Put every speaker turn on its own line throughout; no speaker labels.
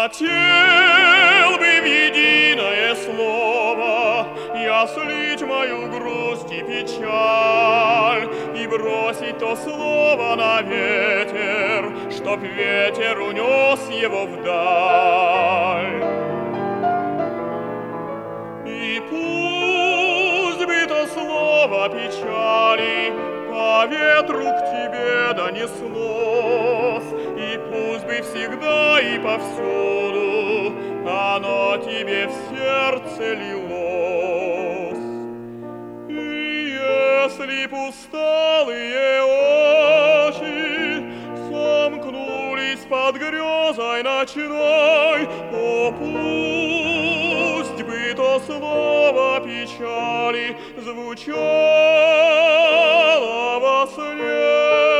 Хотел бы в единое слово я слить мою грусть и печаль и бросить то слово на ветер, чтоб ветер унес его вдаль. И пусть бы то слово печали по ветру к тебе донеслось, и пусть бы всегда и повсюду оно тебе в сердце лилось. И если б усталые очи сомкнулись под грезой ночной, о, пусть бы то слово печали звучало во сне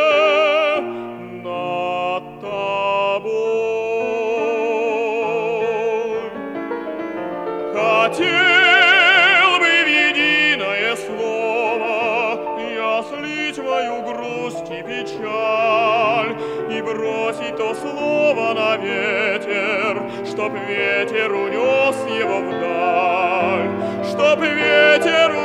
над тобой. Хотел бы в единое слово я слить мою грусть и печаль и бросить то слово на ветер, чтоб ветер унес его вдаль, чтоб ветер